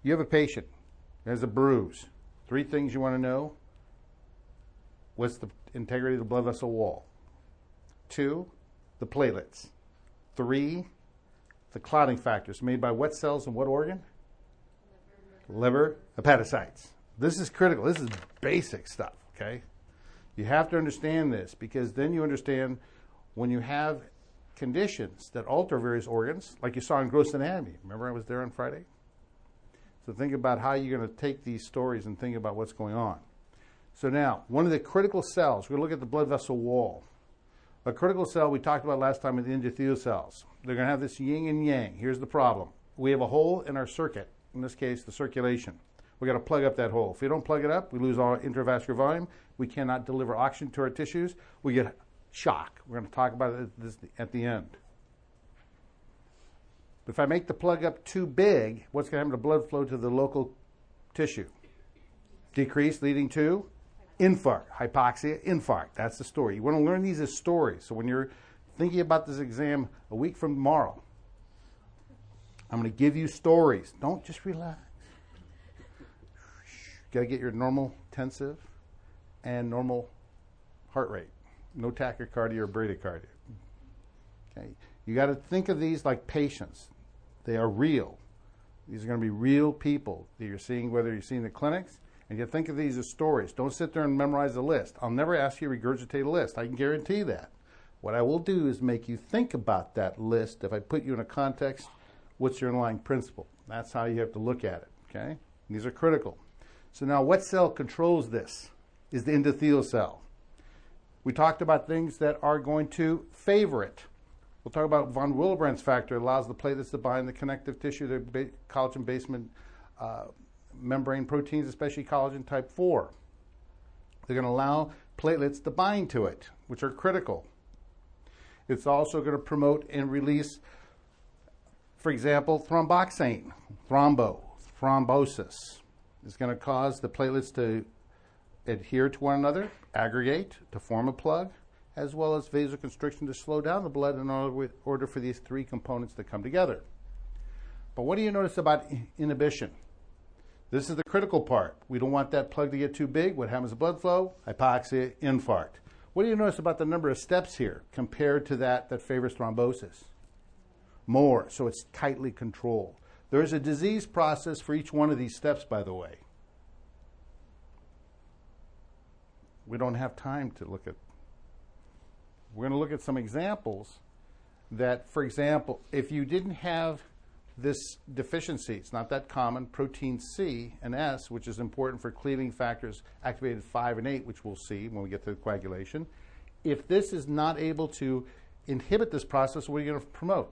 You have a patient who has a bruise. 3 things you want to know. What's the integrity of the blood vessel wall? 2, the platelets. 3, the clotting factors made by what cells and what organ? Liver, hepatocytes. This is critical. This is basic stuff, okay? You have to understand this because then you understand when you have conditions that alter various organs, like you saw in Gross Anatomy. Remember I was there on Friday? So think about how you're going to take these stories and think about what's going on. So now, one of the critical cells, we're going to look at the blood vessel wall. A critical cell we talked about last time with the endothelial cells. They're going to have this yin and yang. Here's the problem. We have a hole in our circuit, in this case, the circulation. We've got to plug up that hole. If we don't plug it up, we lose all our intravascular volume. We cannot deliver oxygen to our tissues. We get shock. We're going to talk about this at the end. But if I make the plug up too big, what's going to happen to blood flow to the local tissue? Decrease, leading to infarct, hypoxia, infarct. That's the story. You want to learn these as stories. So when you're thinking about this exam a week from tomorrow, I'm going to give you stories. Don't just relax. You got to get your normal tensive and normal heart rate. No tachycardia or bradycardia. Okay. You got to think of these like patients. They are real. These are going to be real people that you're seeing, whether you're seeing the clinics, and you think of these as stories. Don't sit there and memorize a list. I'll never ask you to regurgitate a list. I can guarantee that. What I will do is make you think about that list. If I put you in a context, what's your underlying principle? That's how you have to look at it. Okay. These are critical. So now, what cell controls this? Is the endothelial cell. We talked about things that are going to favor it. We'll talk about von Willebrand's factor. It allows the platelets to bind the connective tissue, the collagen basement membrane proteins, especially collagen type 4. They're going to allow platelets to bind to it, which are critical. It's also going to promote and release, for example, thromboxane, thrombosis. It's going to cause the platelets to adhere to one another, aggregate to form a plug, as well as vasoconstriction to slow down the blood in order for these 3 components to come together. But what do you notice about inhibition? This is the critical part. We don't want that plug to get too big. What happens to blood flow? Hypoxia, infarct. What do you notice about the number of steps here compared to that favors thrombosis? More, so it's tightly controlled. There's a disease process for each one of these steps, by the way. We don't have time to look at. We're going to look at some examples that, for example, if you didn't have this deficiency, it's not that common, protein C and S, which is important for cleaving factors activated 5 and 8, which we'll see when we get to the coagulation. If this is not able to inhibit this process, what are you going to promote?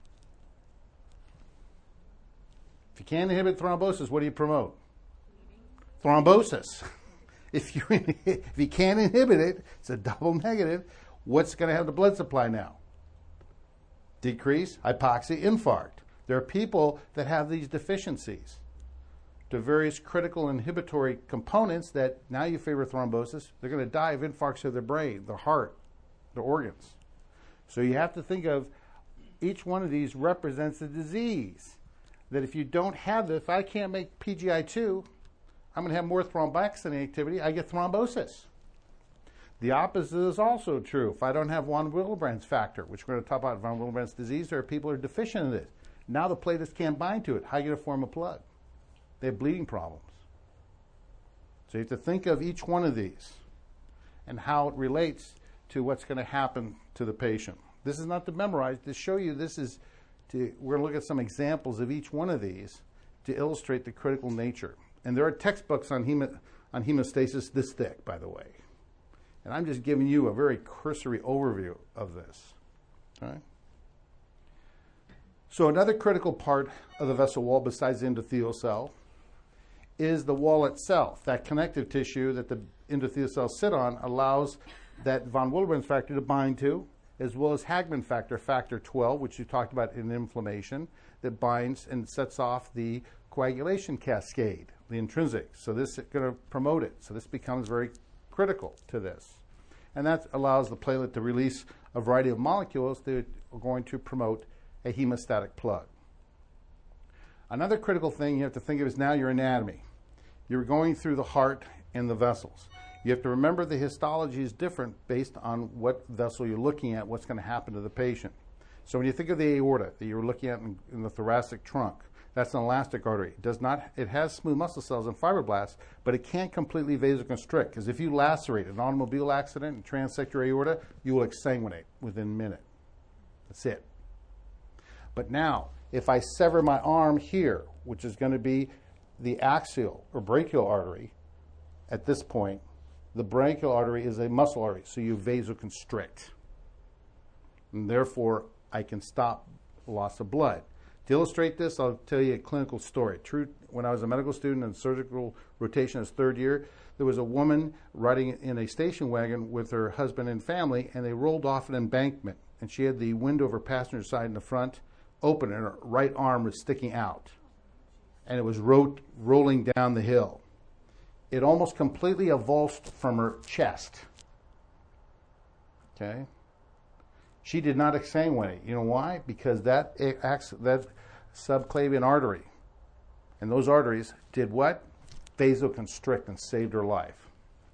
If you can't inhibit thrombosis, what do you promote? Thrombosis. If you can't inhibit it, it's a double negative. What's going to have the blood supply now? Decrease, hypoxia, infarct. There are people that have these deficiencies to various critical inhibitory components that now you favor thrombosis. They're going to die of infarcts of their brain, their heart, their organs. So you have to think of each one of these represents a disease. That if you don't have this, if I can't make PGI2, I'm going to have more thromboxane activity. I get thrombosis. The opposite is also true. If I don't have von Willebrand's factor, which we're going to talk about von Willebrand's disease, there are people who are deficient in it. Now the platelets can't bind to it. How are you going to form a plug? They have bleeding problems. So you have to think of each one of these and how it relates to what's going to happen to the patient. This is not to memorize. To show you this is we're going to look at some examples of each one of these to illustrate the critical nature. And there are textbooks on hemostasis this thick, by the way. And I'm just giving you a very cursory overview of this. Okay? So another critical part of the vessel wall, besides the endothelial cell, is the wall itself. That connective tissue that the endothelial cells sit on allows that von Willebrand's factor to bind to, as well as Hagman factor, factor 12, which you talked about in inflammation, that binds and sets off the coagulation cascade, the intrinsic. So this is going to promote it. So this becomes very critical to this. And that allows the platelet to release a variety of molecules that are going to promote a hemostatic plug. Another critical thing you have to think of is now your anatomy. You're going through the heart and the vessels. You have to remember the histology is different based on what vessel you're looking at, what's going to happen to the patient. So when you think of the aorta that you were looking at in the thoracic trunk, that's an elastic artery. It has smooth muscle cells and fibroblasts, but it can't completely vasoconstrict, because if you lacerate an automobile accident and transect your aorta, you will exsanguinate within a minute. That's it. But now, if I sever my arm here, which is going to be the axial or brachial artery, at this point, the brachial artery is a muscle artery, so you vasoconstrict. And therefore, I can stop loss of blood. To illustrate this, I'll tell you a clinical story. True, when I was a medical student in surgical rotation as third year, there was a woman riding in a station wagon with her husband and family, and they rolled off an embankment. And she had the window of her passenger side in the front open, and her right arm was sticking out. And it was rolling down the hill. It almost completely avulsed from her chest. Okay? She did not exsanguinate. You know why? Because that subclavian artery and those arteries did what? Vasoconstrict and saved her life.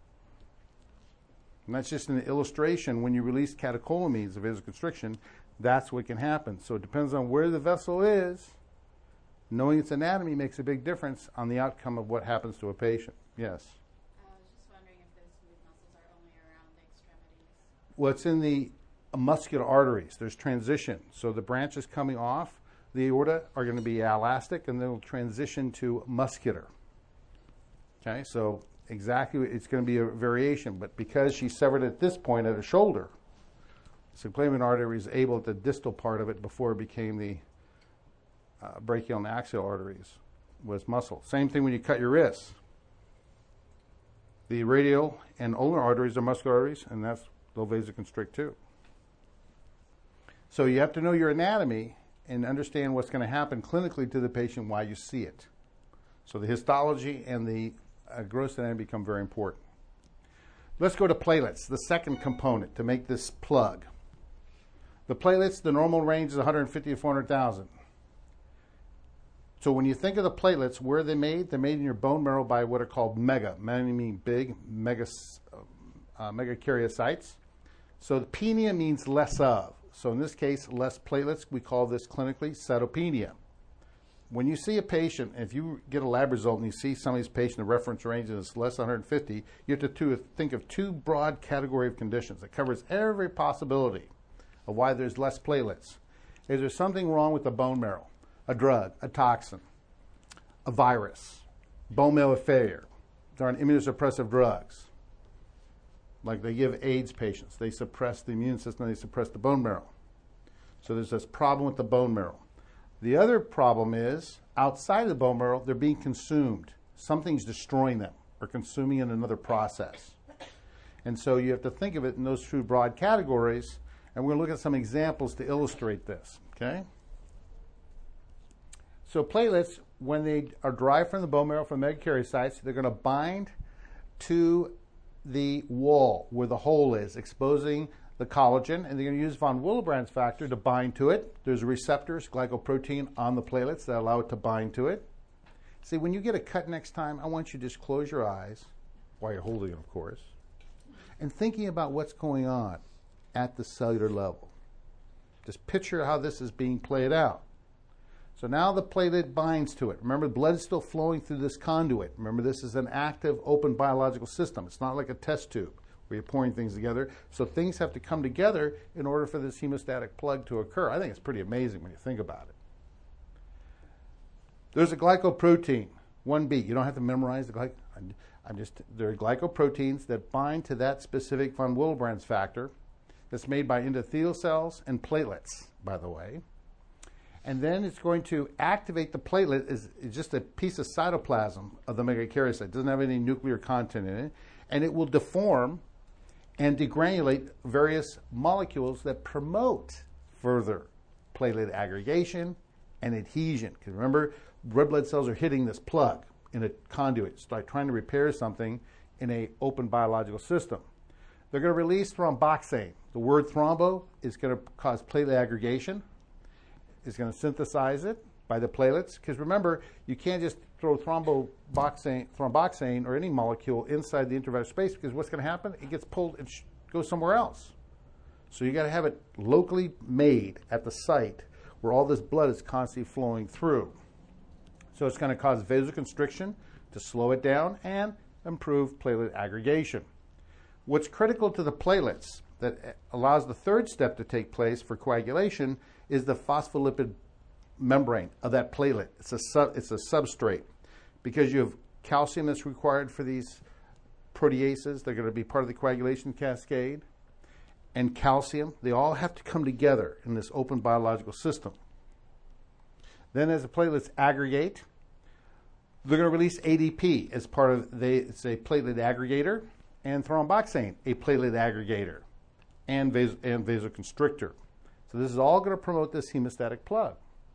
And that's just an illustration. When you release catecholamines of vasoconstriction, that's what can happen. So it depends on where the vessel is. Knowing its anatomy makes a big difference on the outcome of what happens to a patient. Yes? I was just wondering if those smooth muscles are only around the extremities. Well, it's in the muscular arteries. There's transition. So the branches coming off the aorta are going to be elastic, and they'll transition to muscular. Okay, so exactly, it's going to be a variation, but because she severed at this point at her shoulder, the subclavian artery is able at the distal part of it before it became the brachial and axial arteries was muscle. Same thing when you cut your wrists. The radial and ulnar arteries are muscular arteries, and they'll vasoconstrict too. So you have to know your anatomy and understand what's going to happen clinically to the patient while you see it. So the histology and the gross anatomy become very important. Let's go to platelets, the second component to make this plug. The platelets, the normal range is 150 to 400,000. So when you think of the platelets, where are they made? They're made in your bone marrow by what are called meaning big, megakaryocytes. So the penia means less of. So in this case, less platelets. We call this clinically cytopenia. When you see a patient, if you get a lab result and you see somebody's patient, the reference range is less than 150, you have to think of two broad category of conditions that covers every possibility of why there's less platelets. Is there something wrong with the bone marrow? A drug, a toxin, a virus, bone marrow failure. There are immunosuppressive drugs. Like they give AIDS patients. They suppress the immune system, they suppress the bone marrow. So there's this problem with the bone marrow. The other problem is, outside of the bone marrow, they're being consumed. Something's destroying them or consuming in another process. And so you have to think of it in those two broad categories, and we're going to look at some examples to illustrate this, okay? So platelets, when they are derived from the bone marrow, from megakaryocytes, they're going to bind to the wall where the hole is, exposing the collagen, and they're going to use von Willebrand's factor to bind to it. There's receptors, glycoprotein, on the platelets that allow it to bind to it. See, when you get a cut next time, I want you to just close your eyes, while you're holding it, of course, and thinking about what's going on at the cellular level. Just picture how this is being played out. So now the platelet binds to it. Remember, blood is still flowing through this conduit. Remember, this is an active, open biological system. It's not like a test tube where you're pouring things together. So things have to come together in order for this hemostatic plug to occur. I think it's pretty amazing when you think about it. There's a glycoprotein, 1B. You don't have to memorize the there are glycoproteins that bind to that specific von Willebrand's factor that's made by endothelial cells and platelets, by the way. And then it's going to activate the platelet. It's just a piece of cytoplasm of the megakaryocyte. It doesn't have any nuclear content in it. And it will deform and degranulate various molecules that promote further platelet aggregation and adhesion. Because remember, red blood cells are hitting this plug in a conduit. It's like trying to repair something in an open biological system. They're going to release thromboxane. The word thrombo is going to cause platelet aggregation. Is going to synthesize it, by the platelets, because remember, you can't just throw thromboxane or any molecule inside the intravascular space, because what's going to happen? It gets pulled and goes somewhere else. So you got to have it locally made at the site where all this blood is constantly flowing through. So it's going to cause vasoconstriction to slow it down and improve platelet aggregation. What's critical to the platelets that allows the third step to take place for coagulation is the phospholipid membrane of that platelet. It's a substrate. Because you have calcium that's required for these proteases, they're going to be part of the coagulation cascade, and calcium, they all have to come together in this open biological system. Then as the platelets aggregate, they're going to release ADP as part of, it's a platelet aggregator, and thromboxane, a platelet aggregator, and vasoconstrictor. So this is all going to promote this hemostatic plug.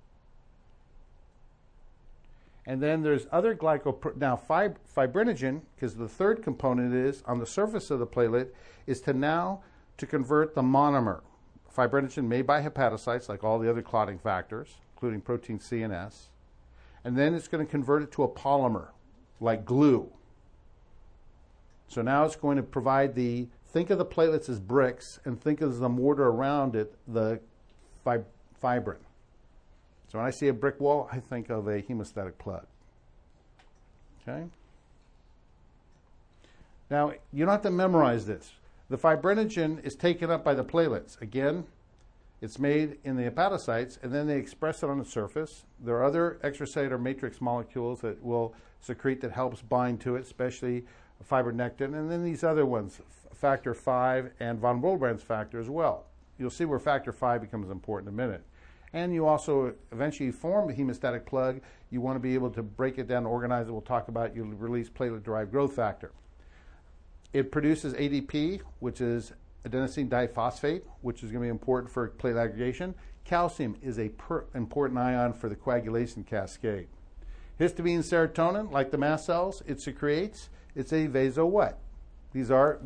And then there's other fibrinogen, because the third component is on the surface of the platelet, is to convert the monomer. Fibrinogen made by hepatocytes, like all the other clotting factors, including protein C and S. And then it's going to convert it to a polymer, like glue. So now it's going to provide think of the platelets as bricks, and think of the mortar around it, the fibrin. So when I see a brick wall, I think of a hemostatic plug. Okay? Now, you don't have to memorize this. The fibrinogen is taken up by the platelets. Again, it's made in the hepatocytes, and then they express it on the surface. There are other extracellular matrix molecules that will secrete that helps bind to it, especially fibronectin, and then these other ones, factor V and von Willebrand's factor as well. You'll see where factor V becomes important in a minute. And you also eventually form the hemostatic plug. You want to be able to break it down, organize it. We'll talk about you release platelet-derived growth factor. It produces ADP, which is adenosine diphosphate, which is going to be important for platelet aggregation. Calcium is an important ion for the coagulation cascade. Histamine and serotonin, like the mast cells, it secretes. It's a vaso what? These are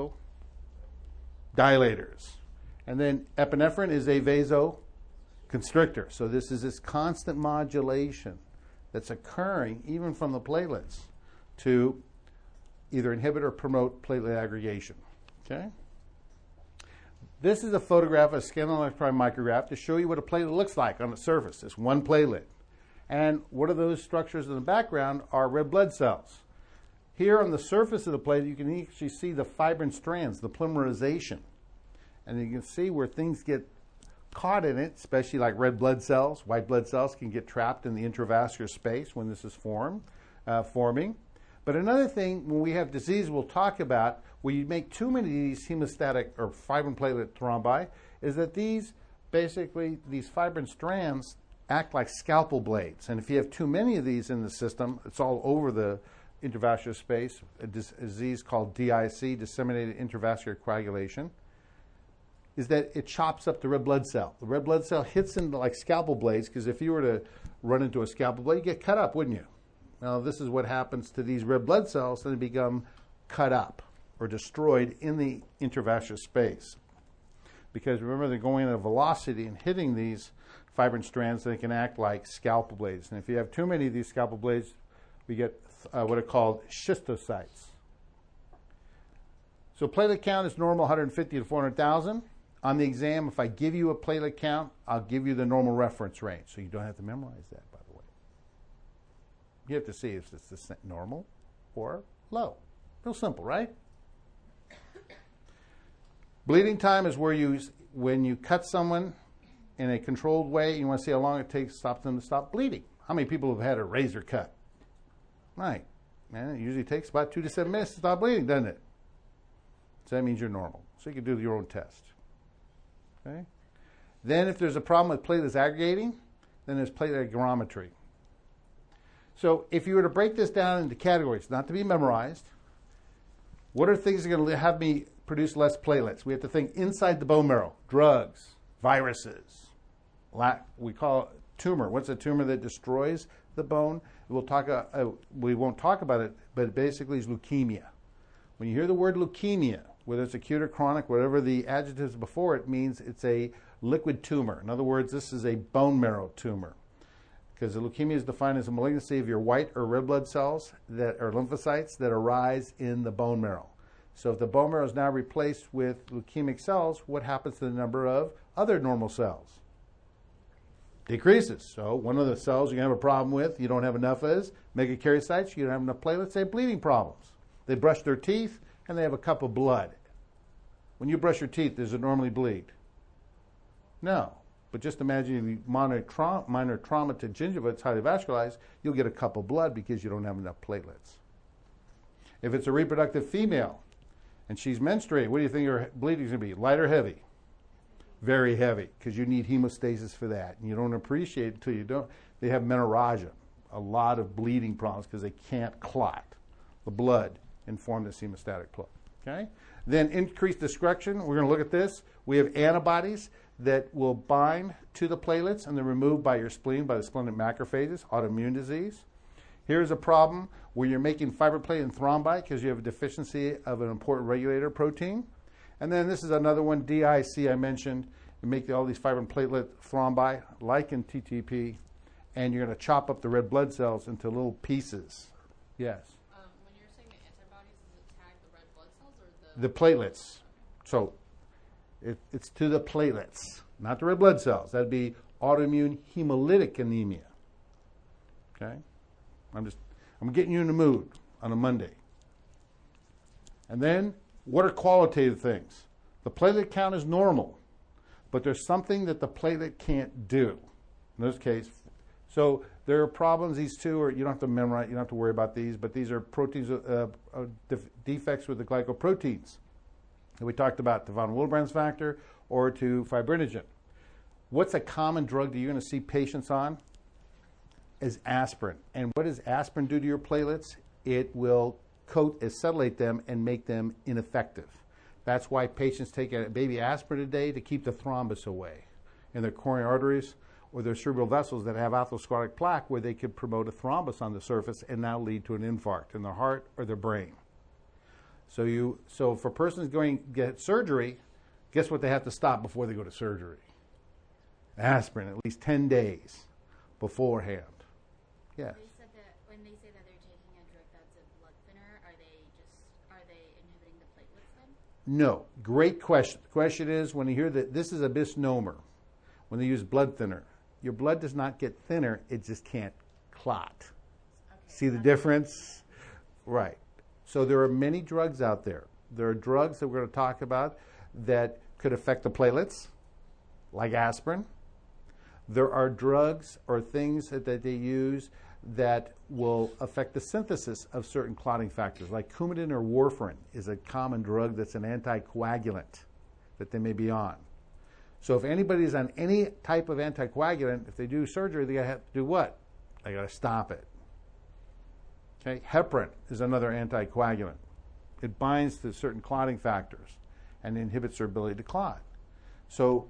vasodilators. And then epinephrine is a vasoconstrictor. So this is this constant modulation that's occurring even from the platelets to either inhibit or promote platelet aggregation. Okay? This is a photograph, a scanning electron micrograph, to show you what a platelet looks like on the surface. It's one platelet. And what are those structures in the background are red blood cells. Here on the surface of the platelet, you can actually see the fibrin strands, the polymerization. And you can see where things get caught in it, especially like red blood cells. White blood cells can get trapped in the intravascular space when this is forming. But another thing, when we have disease we'll talk about, where you make too many of these hemostatic or fibrin platelet thrombi, is that these fibrin strands act like scalpel blades. And if you have too many of these in the system, it's all over the intravascular space, a disease called DIC, disseminated intravascular coagulation, is that it chops up the red blood cell. The red blood cell hits into like scalpel blades, because if you were to run into a scalpel blade, you'd get cut up, wouldn't you? Now, this is what happens to these red blood cells, and they become cut up or destroyed in the intravascular space. Because remember, they're going at a velocity and hitting these fibrin strands, they can act like scalpel blades. And if you have too many of these scalpel blades, we get what are called schistocytes. So platelet count is normal, 150 to 400,000. On the exam, if I give you a platelet count, I'll give you the normal reference range. So you don't have to memorize that, by the way. You have to see if it's normal or low. Real simple, right? Bleeding time is when you cut someone in a controlled way, you want to see how long it takes to stop them to stop bleeding. How many people have had a razor cut? Right. Man, it usually takes about 2 to 7 minutes to stop bleeding, doesn't it? So that means you're normal. So you can do your own test. Okay? Then if there's a problem with platelets aggregating, then there's platelet aggregometry. So if you were to break this down into categories, not to be memorized, what are things that are going to have me produce less platelets? We have to think inside the bone marrow: drugs, viruses. We call it tumor. What's a tumor that destroys the bone? We won't talk about it, but it basically is leukemia. When you hear the word leukemia, whether it's acute or chronic, whatever the adjectives before it, means it's a liquid tumor. In other words, this is a bone marrow tumor. because the leukemia is defined as a malignancy of your white or red blood cells that are lymphocytes that arise in the bone marrow. So if the bone marrow is now replaced with leukemic cells, what happens to the number of other normal cells? Decreases. So one of the cells you're going to have a problem with, you don't have enough is megakaryocytes, you don't have enough platelets, they have bleeding problems. They brush their teeth and they have a cup of blood. When you brush your teeth, does it normally bleed? No. But just imagine if you minor trauma to gingiva, it's highly vascularized, you'll get a cup of blood because you don't have enough platelets. If it's a reproductive female and she's menstruating, what do you think her bleeding is going to be? Light or heavy? Very heavy, because you need hemostasis for that. And you don't appreciate it until you don't. They have menorrhagia, a lot of bleeding problems because they can't clot the blood and form this hemostatic plug. Okay? Then increased destruction, we're going to look at this. We have antibodies that will bind to the platelets and they're removed by your spleen, by the splenic macrophages, autoimmune disease. Here's a problem where you're making fibroplate and thrombi because you have a deficiency of an important regulator protein. And then this is another one, DIC I mentioned. You make all these fibrin platelet thrombi, like in TTP, and you're going to chop up the red blood cells into little pieces. Yes? When you're saying the antibodies, does it tag the red blood cells or the... The platelets. So it's to the platelets, not the red blood cells. That'd be autoimmune hemolytic anemia. Okay? I'm getting you in the mood on a Monday. And then, what are qualitative things? The platelet count is normal, but there's something that the platelet can't do. In this case, so there are problems. These two are, you don't have to memorize, you don't have to worry about these, but these are proteins, defects with the glycoproteins that we talked about, to von Willebrand's factor or to fibrinogen. What's a common drug that you're going to see patients on? Is aspirin. And what does aspirin do to your platelets? It will coat, acetylate them and make them ineffective. That's why patients take a baby aspirin a day to keep the thrombus away in their coronary arteries or their cerebral vessels that have atherosclerotic plaque, where they could promote a thrombus on the surface and now lead to an infarct in their heart or their brain. So for persons going to get surgery, guess what they have to stop before they go to surgery? Aspirin, at least 10 days beforehand. Yes. They said that when they say that they're taking a drug that's a blood thinner, are they inhibiting the platelets then? No. Great question. The question is, when you hear that this is a misnomer, when they use blood thinner, your blood does not get thinner, it just can't clot. Okay. See the difference? Right. So there are many drugs out there. There are drugs that we're going to talk about that could affect the platelets, like aspirin. There are drugs or things that they use that will affect the synthesis of certain clotting factors, like Coumadin or warfarin is a common drug that's an anticoagulant that they may be on. So if anybody's on any type of anticoagulant, if they do surgery, they have to do what? They got to stop it. Okay, heparin is another anticoagulant. It binds to certain clotting factors and inhibits their ability to clot. So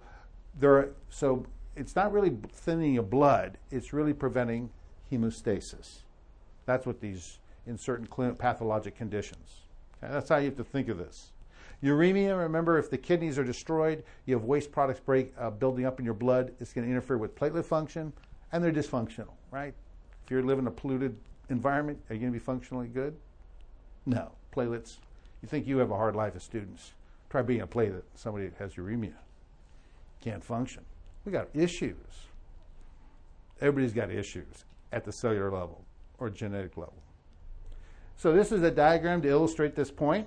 it's not really thinning your blood, it's really preventing hemostasis. That's what these, in certain pathologic conditions. Okay, that's how you have to think of this. Uremia, remember, if the kidneys are destroyed, you have waste products building up in your blood. It's going to interfere with platelet function, and they're dysfunctional, right? If you're living in a polluted environment, are you going to be functionally good? No. Platelets. You think you have a hard life as students. Try being a platelet. Somebody that has uremia. Can't function. We got issues. Everybody's got issues at the cellular level or genetic level. So this is a diagram to illustrate this point.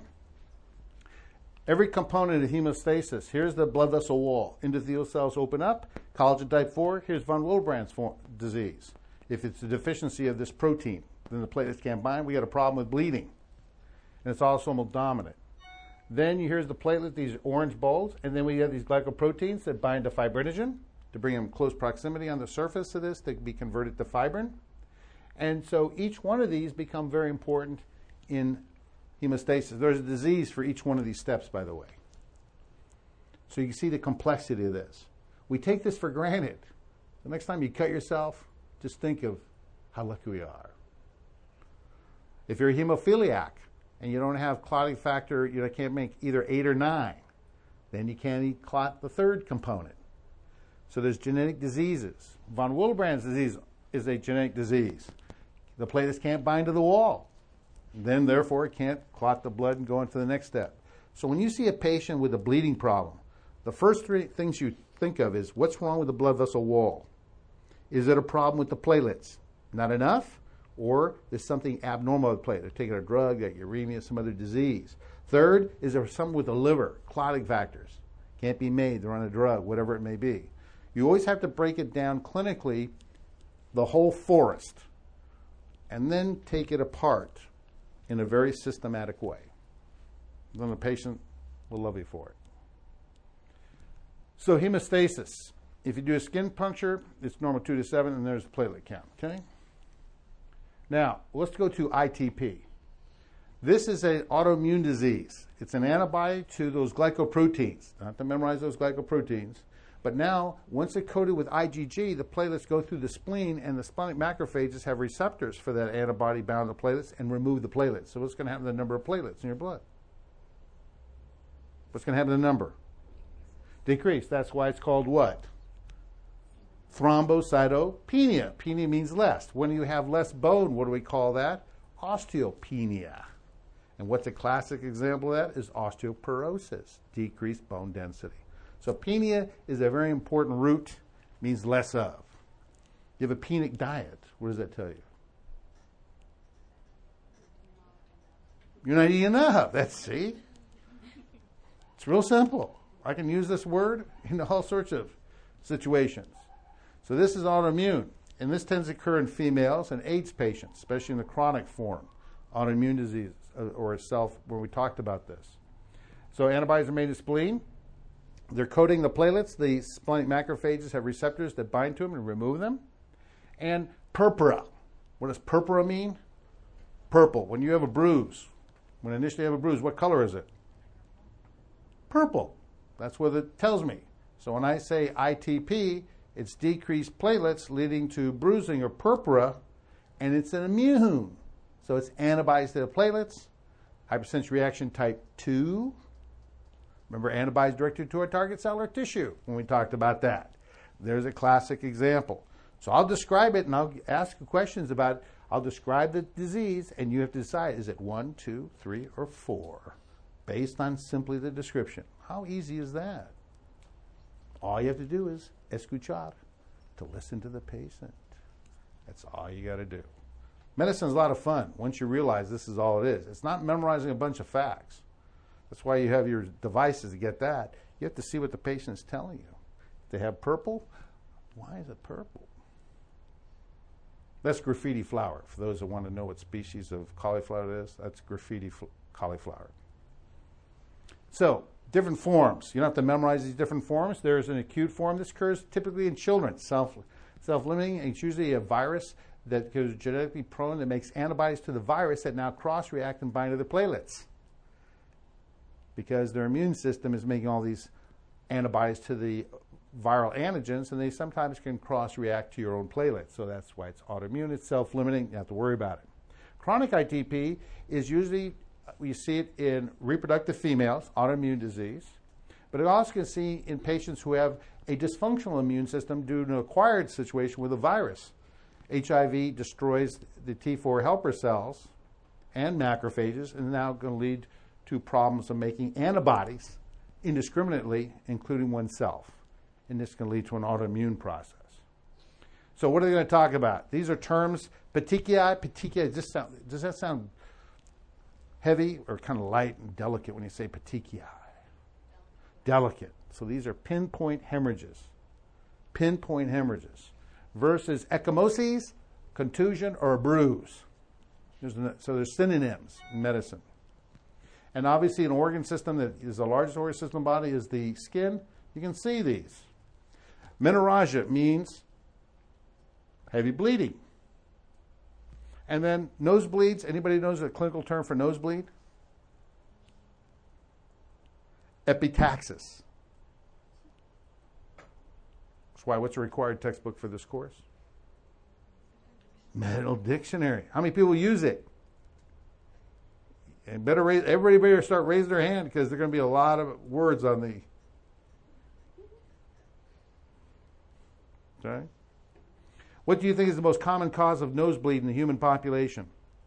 Every component of hemostasis, here's the blood vessel wall. Endothelial cells open up. Collagen type 4, here's von Willebrand's disease. If it's a deficiency of this protein, then the platelets can't bind. We got a problem with bleeding. And it's autosomal dominant. Then here's the platelet, these orange balls, and then we have these glycoproteins that bind to fibrinogen to bring them close proximity on the surface of this to be converted to fibrin. And so each one of these become very important in hemostasis. There's a disease for each one of these steps, by the way. So you can see the complexity of this. We take this for granted. The next time you cut yourself, just think of how lucky we are. If you're a hemophiliac and you don't have clotting factor, you can't make either 8 or 9, then you can't clot the third component. So there's genetic diseases. Von Willebrand's disease, is a genetic disease. The platelets can't bind to the wall. Then, therefore, it can't clot the blood and go on to the next step. So when you see a patient with a bleeding problem, the first three things you think of is what's wrong with the blood vessel wall? Is it a problem with the platelets? Not enough? Or there's something abnormal with the platelet. They're taking a drug, got uremia, some other disease. Third, is there something with the liver, clotting factors? Can't be made, they're on a drug, whatever it may be. You always have to break it down clinically, the whole forest, and then take it apart in a very systematic way. Then the patient will love you for it. So hemostasis. If you do a skin puncture, it's normal 2 to 7, and there's the platelet count, okay? Now, let's go to ITP. This is an autoimmune disease. It's an antibody to those glycoproteins. Not to memorize those glycoproteins. But now, once it's coated with IgG, the platelets go through the spleen, and the splenic macrophages have receptors for that antibody bound to platelets and remove the platelets. So what's going to happen to the number of platelets in your blood? What's going to happen to the number? Decrease. That's why it's called what? Thrombocytopenia. Penia means less. When you have less bone, what do we call that? Osteopenia. And what's a classic example of that is osteoporosis, decreased bone density. So penia is a very important root, means less of. You have a penic diet. What does that tell you? You're not eating enough. That's, see? It's real simple. I can use this word in all sorts of situations. So this is autoimmune, and this tends to occur in females and AIDS patients, especially in the chronic form, autoimmune disease or self, where we talked about this. So antibodies are made in spleen. They're coating the platelets. The splenic macrophages have receptors that bind to them and remove them. And purpura. What does purpura mean? Purple. When you have a bruise, when initially you have a bruise, what color is it? Purple. That's what it tells me. So when I say ITP, it's decreased platelets leading to bruising or purpura, and it's an immune. So it's antibodies to the platelets, hypersensitivity reaction type 2. Remember, antibodies directed to a target cell or tissue when we talked about that. There's a classic example. So I'll describe it, and I'll ask you questions about it. I'll describe the disease, and you have to decide, is it 1, 2, 3, or 4, based on simply the description. How easy is that? All you have to do is escuchar, to listen to the patient. That's all you got to do. Medicine is a lot of fun once you realize this is all it is. It's not memorizing a bunch of facts. That's why you have your devices to get that. You have to see what the patient is telling you. If they have purple, why is it purple? That's graffiti flower. For those that want to know what species of cauliflower it is, that's graffiti cauliflower. So, different forms. You don't have to memorize these different forms. There's an acute form. This occurs typically in children, self-limiting, and it's usually a virus that is genetically prone that makes antibodies to the virus that now cross-react and bind to the platelets, because their immune system is making all these antibodies to the viral antigens, and they sometimes can cross-react to your own platelets. So that's why it's autoimmune. It's self-limiting. You have to worry about it. Chronic ITP is usually, we see it in reproductive females, autoimmune disease, but it also can see in patients who have a dysfunctional immune system due to an acquired situation with a virus. HIV destroys the T4 helper cells and macrophages, and now going to lead to problems of making antibodies indiscriminately, including oneself. And this can lead to an autoimmune process. So what are they going to talk about? These are terms, petechiae. Petechiae, does that sound heavy or kind of light and delicate when you say petechiae? Delicate. So these are pinpoint hemorrhages. Pinpoint hemorrhages. Versus ecchymoses, contusion, or a bruise. So there's synonyms in medicine. And obviously an organ system that is the largest organ system in the body is the skin. You can see these. Menorrhagia means heavy bleeding. And then nosebleeds. Anybody knows the clinical term for nosebleed? Epitaxis. That's why, what's a required textbook for this course? Medical dictionary. How many people use it? And everybody better start raising their hand, because there are going to be a lot of words on the. Okay. What do you think is the most common cause of nosebleed in the human population?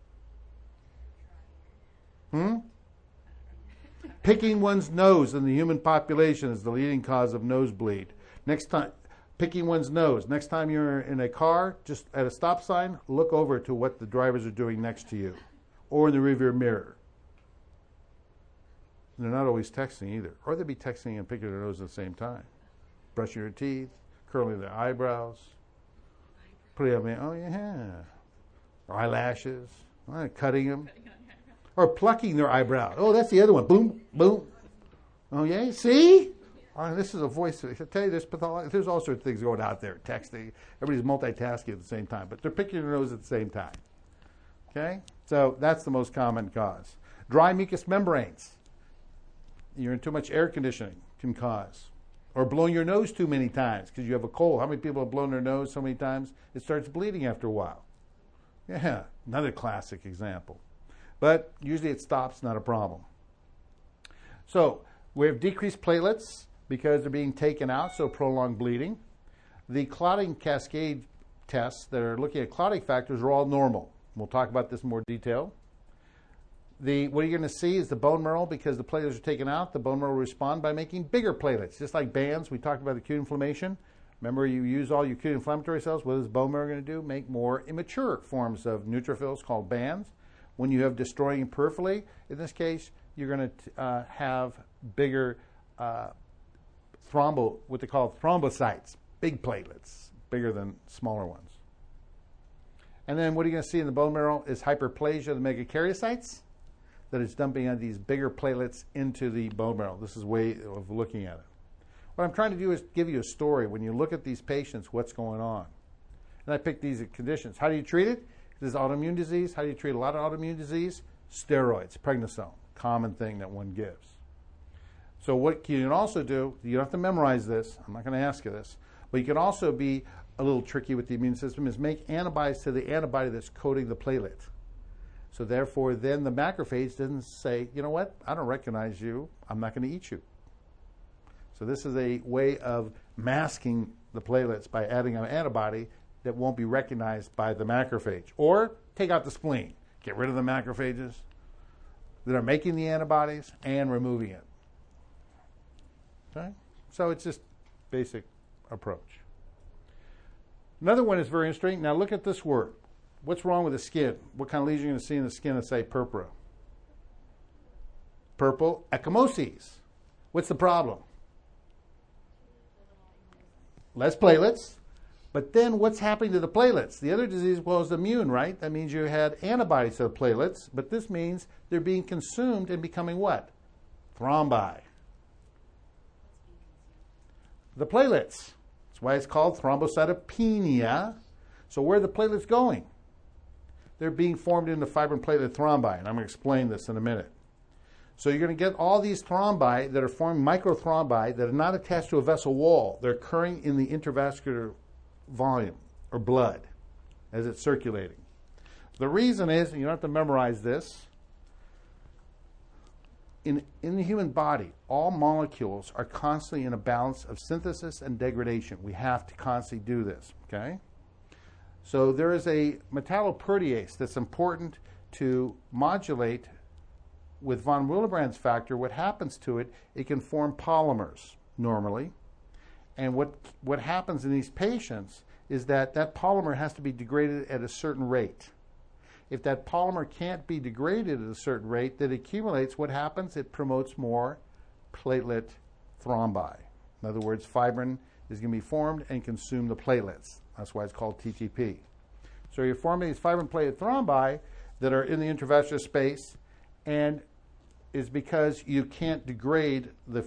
Picking one's nose in the human population is the leading cause of nosebleed. Next time, picking one's nose. Next time you're in a car, just at a stop sign, look over to what the drivers are doing next to you or in the rearview mirror. They're not always texting either. Or they'd be texting and picking their nose at the same time. Brushing their teeth, curling their eyebrows. Putting up, oh yeah. Eyelashes, cutting them. Or plucking their eyebrow. Oh, that's the other one. Boom, boom. Oh yeah, see? Oh, this is a voice. I tell you, there's all sorts of things going out there. Texting. Everybody's multitasking at the same time. But they're picking their nose at the same time. Okay? So that's the most common cause. Dry mucous membranes. You're in too much air conditioning can cause. Or blowing your nose too many times because you have a cold. How many people have blown their nose so many times it starts bleeding after a while? Yeah, another classic example. But usually it stops, not a problem. So we have decreased platelets because they're being taken out, so prolonged bleeding. The clotting cascade tests that are looking at clotting factors are all normal. We'll talk about this in more detail. What you're going to see is the bone marrow, because the platelets are taken out, the bone marrow will respond by making bigger platelets. Just like bands, we talked about acute inflammation. Remember, you use all your acute inflammatory cells. What is bone marrow going to do? Make more immature forms of neutrophils called bands. When you have destroying peripherally, in this case, you're going to have bigger what they call thrombocytes, big platelets, bigger than smaller ones. And then what are you going to see in the bone marrow is hyperplasia of the megakaryocytes, that is dumping on these bigger platelets into the bone marrow. This is a way of looking at it. What I'm trying to do is give you a story. When you look at these patients, what's going on? And I picked these conditions. How do you treat it? This is autoimmune disease. How do you treat a lot of autoimmune disease? Steroids, prednisone, common thing that one gives. So what you can also do, you don't have to memorize this. I'm not going to ask you this. But you can also be a little tricky with the immune system, is make antibodies to the antibody that's coating the platelet. So therefore, then the macrophage doesn't say, you know what, I don't recognize you. I'm not going to eat you. So this is a way of masking the platelets by adding an antibody that won't be recognized by the macrophage. Or take out the spleen. Get rid of the macrophages that are making the antibodies and removing it. Okay? So it's just basic approach. Another one is very interesting. Now look at this word. What's wrong with the skin? What kind of lesions are you going to see in the skin that say purpura? Purple ecchymoses. What's the problem? Less platelets. But then what's happening to the platelets? The other disease was immune, right? That means you had antibodies to the platelets, but this means they're being consumed and becoming what? Thrombi. The platelets. That's why it's called thrombocytopenia. So where are the platelets going? They're being formed into fibrin platelet thrombi, and I'm going to explain this in a minute. So you're going to get all these thrombi that are forming microthrombi that are not attached to a vessel wall. They're occurring in the intravascular volume or blood as it's circulating. The reason is, and you don't have to memorize this, in the human body, all molecules are constantly in a balance of synthesis and degradation. We have to constantly do this, okay? So there is a metalloprotease that's important to modulate with von Willebrand's factor. What happens to it, it can form polymers normally. And what happens in these patients is that polymer has to be degraded at a certain rate. If that polymer can't be degraded at a certain rate, that accumulates. What happens? It promotes more platelet thrombi. In other words, fibrin is going to be formed and consume the platelets. That's why it's called TTP. So you're forming these fibrin platelet thrombi that are in the intravascular space, and is because you can't degrade the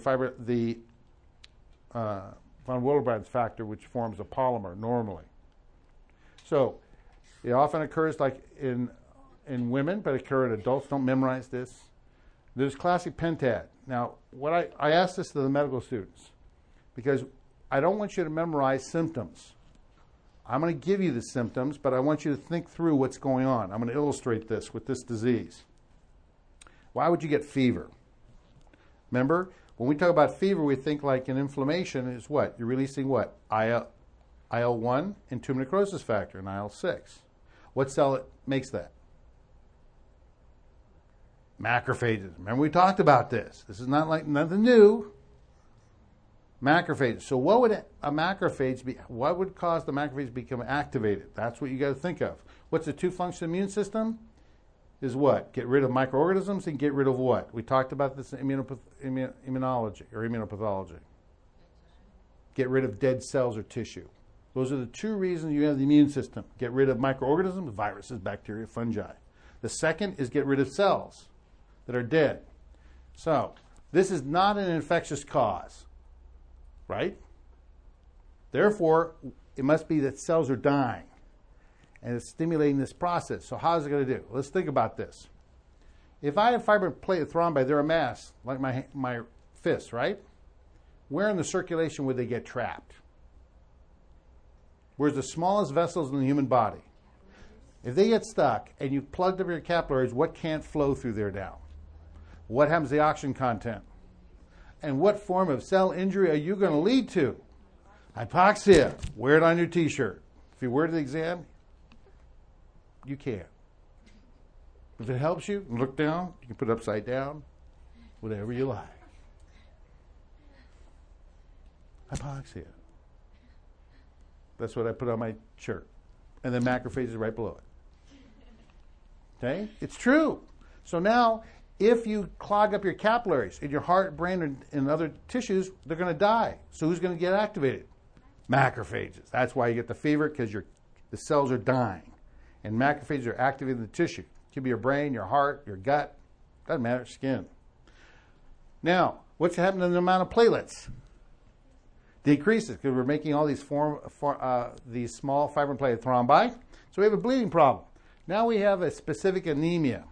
von Willebrand's factor, which forms a polymer normally. So it often occurs like in women, but it occurs in adults. Don't memorize this. There's classic pentad. Now, what I ask this to the medical students, because I don't want you to memorize symptoms. I'm going to give you the symptoms, but I want you to think through what's going on. I'm going to illustrate this with this disease. Why would you get fever? Remember, when we talk about fever, we think like an inflammation is what? You're releasing what? IL-1 and tumor necrosis factor, and IL-6. What cell makes that? Macrophages. Remember we talked about this. This is not like nothing new. Macrophages. So what would a macrophage be? What would cause the macrophage to become activated? That's what you got to think of. What's the two-function immune system? Is what? Get rid of microorganisms and get rid of what? We talked about this in immunology or immunopathology. Get rid of dead cells or tissue. Those are the two reasons you have the immune system. Get rid of microorganisms, viruses, bacteria, fungi. The second is get rid of cells that are dead. So this is not an infectious cause, right? Therefore, it must be that cells are dying, and it's stimulating this process. So how is it going to do? Let's think about this. If I have fibrin platelet thrombi, they're a mass, like my fist, right? Where in the circulation would they get trapped? Where's the smallest vessels in the human body? If they get stuck and you've plugged up your capillaries, what can't flow through there now? What happens to the oxygen content? And what form of cell injury are you going to lead to? Hypoxia. Wear it on your t-shirt. If you wear it to the exam, you can't. If it helps you, look down. You can put it upside down. Whatever you like. Hypoxia. That's what I put on my shirt. And then macrophages right below it. Okay? It's true. So now, if you clog up your capillaries in your heart, brain, and other tissues, they're going to die. So who's going to get activated? Macrophages. That's why you get the fever, because the cells are dying. And macrophages are activating the tissue. It could be your brain, your heart, your gut. Doesn't matter, skin. Now, what's happening to the amount of platelets? Decreases, because we're making all these these small fibrin platelet thrombi. So we have a bleeding problem. Now we have a specific anemia.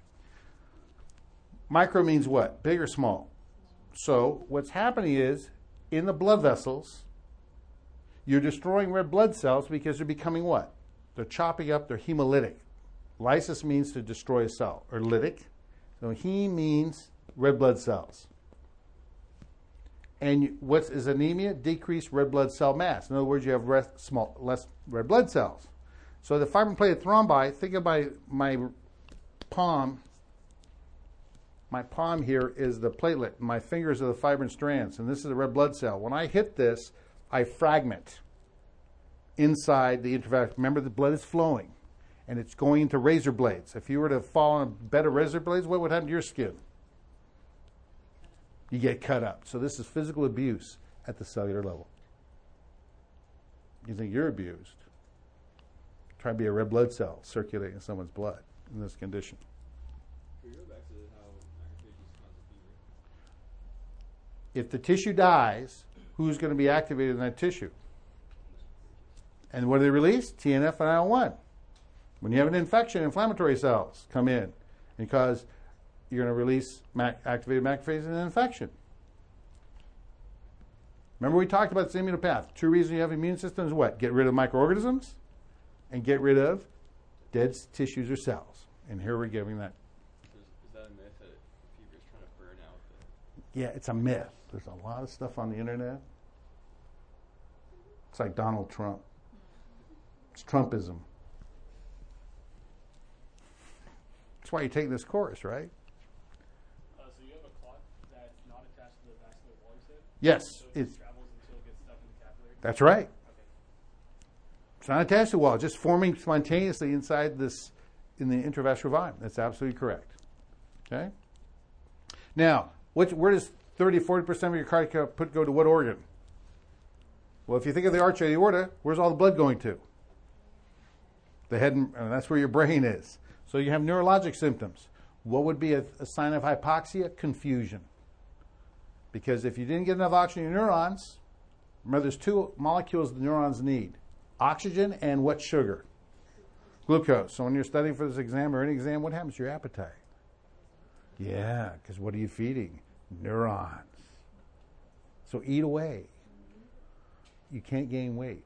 Micro means what? Big or small? So what's happening is, in the blood vessels, you're destroying red blood cells because they're becoming what? They're chopping up, they're hemolytic. Lysis means to destroy a cell, or lytic. So heme means red blood cells. And what is anemia? Decreased red blood cell mass. In other words, you have less red blood cells. So the fibrin platelet thrombi, think of my palm. My palm here is the platelet. My fingers are the fibrin strands, and this is the red blood cell. When I hit this, I fragment inside the intravascular. Remember, the blood is flowing, and it's going into razor blades. If you were to fall on a bed of razor blades, what would happen to your skin? You get cut up. So this is physical abuse at the cellular level. You think you're abused. Try to be a red blood cell circulating in someone's blood in this condition. Can we go back to how macrophages cause a fever? If the tissue dies, who's going to be activated in that tissue? And what do they release? TNF and IL-1. When you have an infection, inflammatory cells come in because you're going to release activated macrophages in an infection. Remember we talked about the immunopath. Two reasons you have immune system is what? Get rid of microorganisms and get rid of dead tissues or cells. And here we're giving that. Is that a myth that fever is trying to burn out Yeah, it's a myth. There's a lot of stuff on the internet. It's like Donald Trump. It's Trumpism. That's why you take this course, right? So you have a clot that's not attached to the vascular wall, you said? Yes. So it travels until it gets stuck in the capillary? That's right. Okay. It's not attached to the wall, just forming spontaneously inside this, in the intravascular volume. That's absolutely correct. Okay? Now, where does 30-40% of your cardiac output go to what organ? Well, if you think of the arch of the aorta, where's all the blood going to? The head, and that's where your brain is. So you have neurologic symptoms. What would be a sign of hypoxia? Confusion. Because if you didn't get enough oxygen in your neurons, remember there's two molecules the neurons need. Oxygen and what sugar? Glucose. So when you're studying for this exam or any exam, what happens to your appetite? Yeah, because what are you feeding? Neurons. So eat away. You can't gain weight.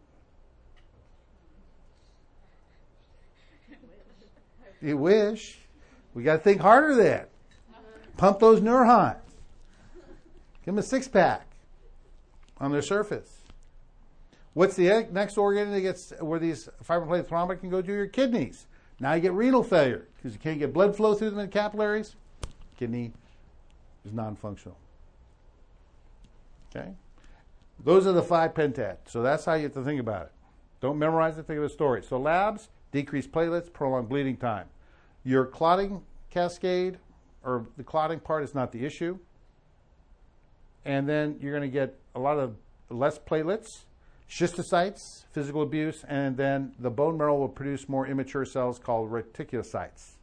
You wish. We got to think harder then. Pump those neurons. Give them a six-pack on their surface. What's the next organ that gets where these fibroplate thrombi can go to? Your kidneys. Now you get renal failure because you can't get blood flow through them in the capillaries. Kidney is non-functional. Okay? Those are the 5 pentads. So that's how you have to think about it. Don't memorize it, think of the story. So labs, decreased platelets, prolonged bleeding time. Your clotting cascade, or the clotting part, is not the issue. And then you're going to get a lot of less platelets, schistocytes, physical abuse, and then the bone marrow will produce more immature cells called reticulocytes.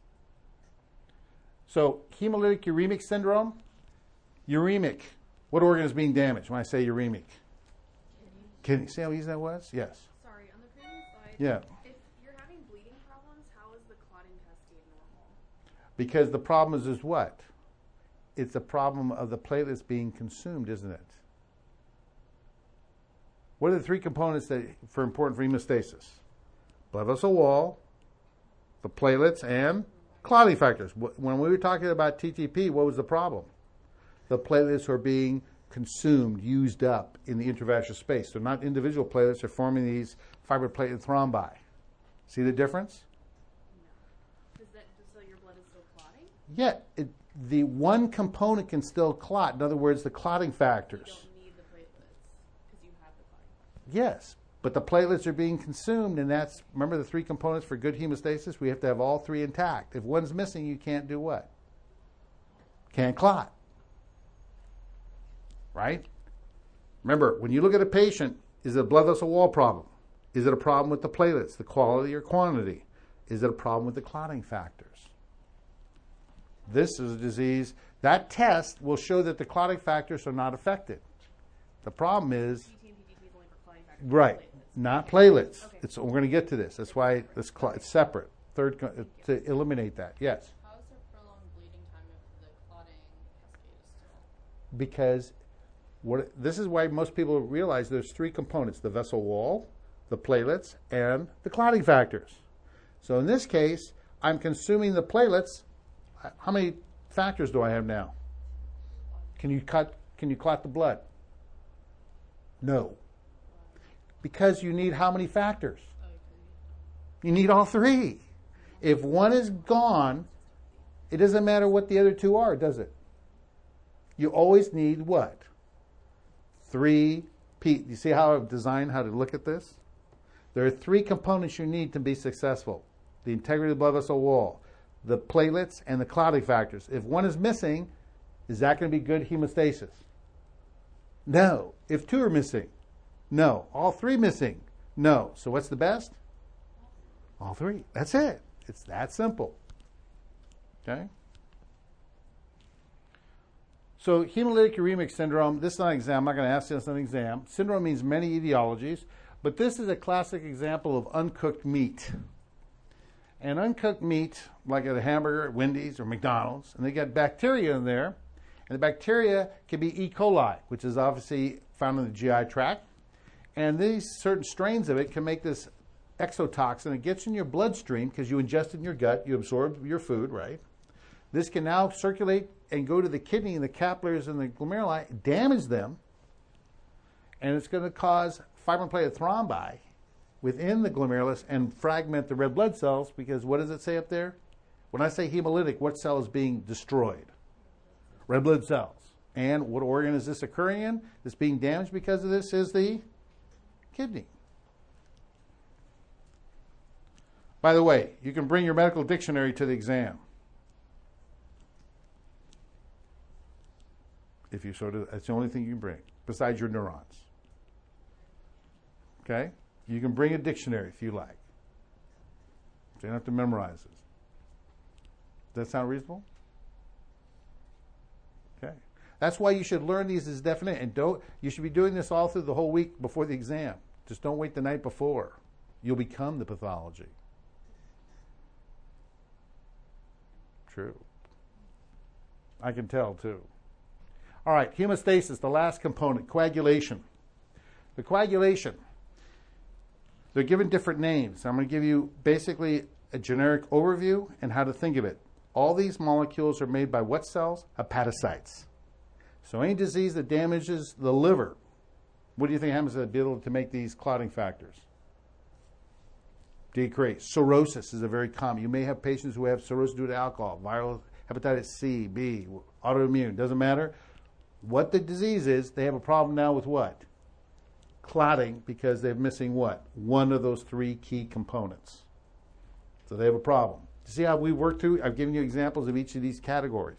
So hemolytic uremic syndrome, uremic, what organ is being damaged when I say uremic? Kidney. See how easy that was? Yes. Sorry, on the previous slide, Yeah. if you're having bleeding problems, how is the clotting cascade normal? Because the problem is what? It's a problem of the platelets being consumed, isn't it? What are the 3 components that are important for hemostasis? Blood vessel wall, the platelets, and clotting factors. When we were talking about TTP, what was the problem? The platelets are being consumed, used up in the intravascular space. They're not individual platelets, they're forming these fibroplatelet thrombi. See the difference? No. So your blood is still clotting? Yeah, the one component can still clot. In other words, the clotting factors. You don't need the platelets because you have the clotting factors. Yes, but the platelets are being consumed, and that's, remember the 3 components for good hemostasis? We have to have all 3 intact. If one's missing, you can't do what? Can't clot. Right? Remember, when you look at a patient, is it a blood vessel wall problem? Is it a problem with the platelets, the quality or quantity? Is it a problem with the clotting factors? This is a disease. That test will show that the clotting factors are not affected. The problem is, PT and PGP is only for clotting factors. right, Not not platelets. Okay. We're going to get to this. That's why it's separate. To eliminate that. Yes. How is there prolonged bleeding time if the clotting cascade is still? Because this is why most people realize there's 3 components: the vessel wall, the platelets, and the clotting factors. So in this case, I'm consuming the platelets. How many factors do I have now? Can you clot the blood? No. Because you need how many factors? You need all 3. If one is gone, it doesn't matter what the other 2 are, does it? You always need what? 3 P. You see how I've designed how to look at this? There are 3 components you need to be successful: the integrity of the blood vessel wall, the platelets, and the clotting factors. If one is missing, is that going to be good hemostasis? No. If 2 are missing? No. All 3 missing? No. So what's the best? All 3. That's it. It's that simple. Okay? So hemolytic uremic syndrome, this is not an exam. I'm not going to ask this on an exam. Syndrome means many etiologies, but this is a classic example of uncooked meat. And uncooked meat, like at a hamburger at Wendy's or McDonald's, and they got bacteria in there, and the bacteria can be E. coli, which is obviously found in the GI tract. And these certain strains of it can make this exotoxin. It gets in your bloodstream because you ingest it in your gut, you absorb your food, right? This can now circulate and go to the kidney and the capillaries and the glomeruli, damage them, and it's going to cause fibroplatelet thrombi within the glomerulus and fragment the red blood cells, because what does it say up there? When I say hemolytic, what cell is being destroyed? Red blood cells. And what organ is this occurring in? That's being damaged because of this is the kidney. By the way, you can bring your medical dictionary to the exam. If you so do, that's the only thing you can bring, besides your neurons. Okay? You can bring a dictionary if you like. So you don't have to memorize this. Does that sound reasonable? Okay. That's why you should learn these as definite, and you should be doing this all through the whole week before the exam. Just don't wait the night before. You'll become the pathology. True. I can tell too. All right, hemostasis, the last component, coagulation. The coagulation, they're given different names. I'm going to give you basically a generic overview and how to think of it. All these molecules are made by what cells? Hepatocytes. So any disease that damages the liver What do you think happens to the ability to make these clotting factors? Decrease. Cirrhosis is a very common. You may have patients who have cirrhosis due to alcohol, viral hepatitis C, B, autoimmune, doesn't matter. What the disease is, they have a problem now with what? Clotting, because they're missing what? One of those three key components. So they have a problem. See how we work through? I've given you examples of each of these categories.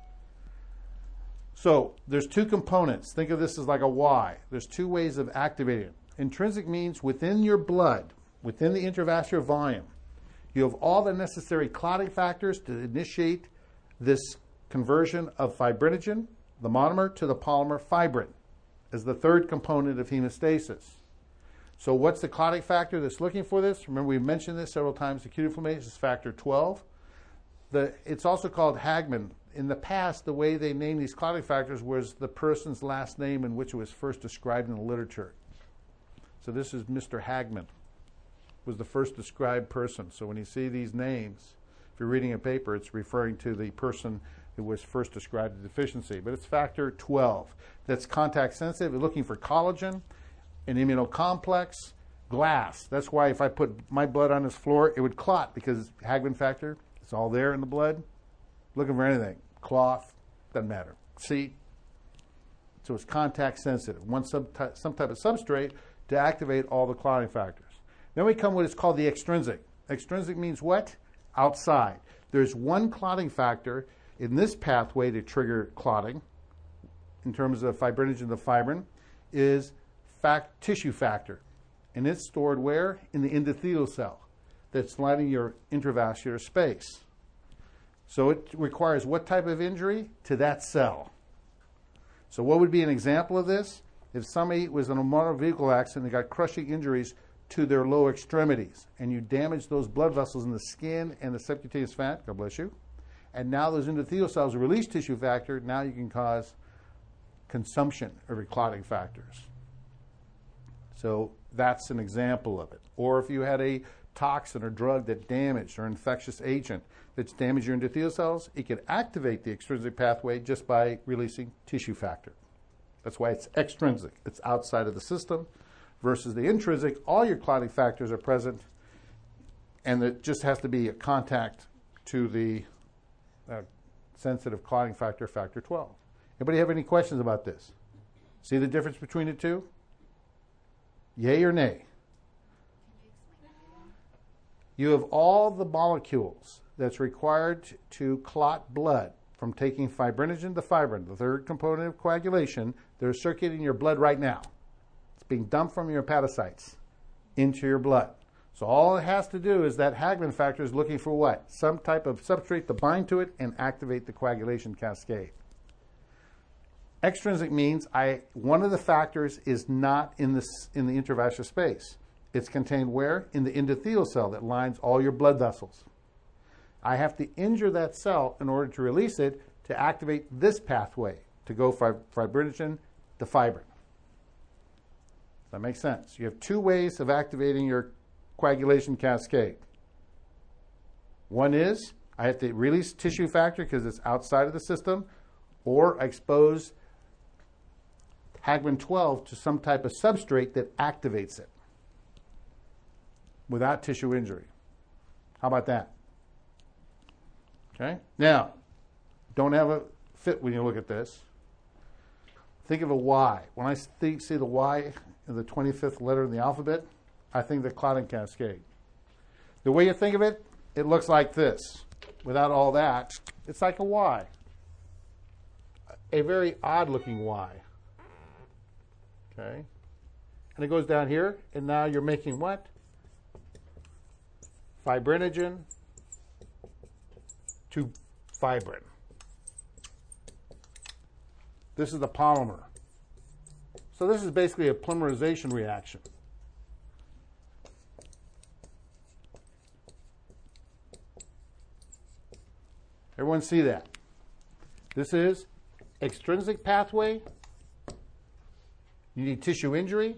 So there's two components. Think of this as like a Y. There's two ways of activating it. Intrinsic means within your blood, within the intravascular volume, you have all the necessary clotting factors to initiate this conversion of fibrinogen, the monomer, to the polymer fibrin, as the third component of hemostasis. So what's the clotting factor that's looking for this? Remember, we've mentioned this several times. Acute inflammation is factor 12. It's also called Hagman. In the past, the way they named these clotting factors was the person's last name in which it was first described in the literature. So this is Mr. Hagman, was the first described person. So when you see these names, if you're reading a paper, it's referring to the person who was first described the deficiency. But it's factor 12. That's contact sensitive. It's looking for collagen, an immunocomplex, glass. That's why if I put my blood on this floor, it would clot because Hagman factor, it's all there in the blood. Looking for anything. Cloth, doesn't matter. See? So it's contact sensitive. Some type of substrate to activate all the clotting factors. Then we come to what is called the extrinsic. Extrinsic means what? Outside. There's one clotting factor in this pathway to trigger clotting, in terms of fibrinogen to fibrin, is tissue factor. And it's stored where? In the endothelial cell that's lining your intravascular space. So it requires what type of injury? To that cell. So what would be an example of this? If somebody was in a motor vehicle accident and got crushing injuries to their lower extremities, and you damage those blood vessels in the skin and the subcutaneous fat, God bless you, and now those endothelial cells release tissue factor, now you can cause consumption of your clotting factors. So that's an example of it. Or if you had a toxin or drug that damaged, or infectious agent that's damaged your endothelial cells, it can activate the extrinsic pathway just by releasing tissue factor. That's why it's extrinsic. It's outside of the system. Versus the intrinsic, all your clotting factors are present, and it just has to be a contact to the sensitive clotting factor, factor 12. Anybody have any questions about this? See the difference between the two? Yay or nay? Can you explain that again? You have all the molecules that's required to clot blood from taking fibrinogen to fibrin, the third component of coagulation. They're circulating in your blood right now. It's being dumped from your hepatocytes into your blood. So all it has to do is that Hagman factor is looking for what? Some type of substrate to bind to it and activate the coagulation cascade. Extrinsic means one of the factors is not in the intravascular space. It's contained where? In the endothelial cell that lines all your blood vessels. I have to injure that cell in order to release it to activate this pathway to go fibrinogen to fibrin. Does that make sense? You have two ways of activating your coagulation cascade. One is I have to release tissue factor because it's outside of the system, or expose Hagman 12 to some type of substrate that activates it without tissue injury. How about that? Okay. Now, don't have a fit when you look at this. Think of a Y. When I see the Y in the 25th letter in the alphabet, I think the clotting cascade. The way you think of it, it looks like this. Without all that, it's like a Y. A very odd-looking Y. Okay? And it goes down here, and now you're making what? Fibrinogen to fibrin. This is the polymer. So this is basically a polymerization reaction. Everyone see that? This is extrinsic pathway. You need tissue injury.